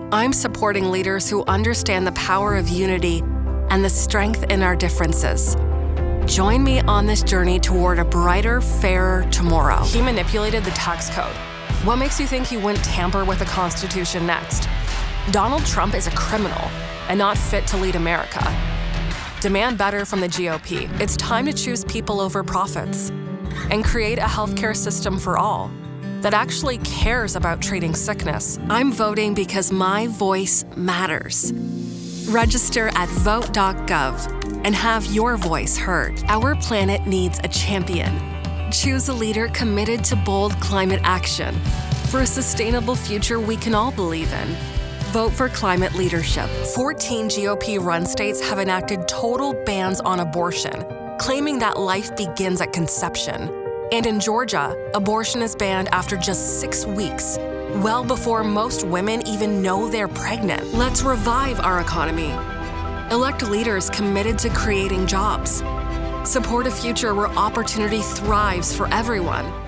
I'm supporting leaders who understand the power of unity and the strength in our differences. Join me on this journey toward a brighter, fairer tomorrow. He manipulated the tax code. What makes you think he wouldn't tamper with the Constitution next? Donald Trump is a criminal and not fit to lead America. Demand better from the GOP. It's time to choose people over profits and create a healthcare system for all that actually cares about treating sickness. I'm voting because my voice matters. Register at vote.gov and have your voice heard. Our planet needs a champion. Choose a leader committed to bold climate action for a sustainable future we can all believe in. Vote for climate leadership. 14 GOP-run states have enacted total bans on abortion, claiming that life begins at conception. And in Georgia, abortion is banned after just 6 weeks, well before most women even know they're pregnant. Let's revive our economy. Elect leaders committed to creating jobs. Support a future where opportunity thrives for everyone.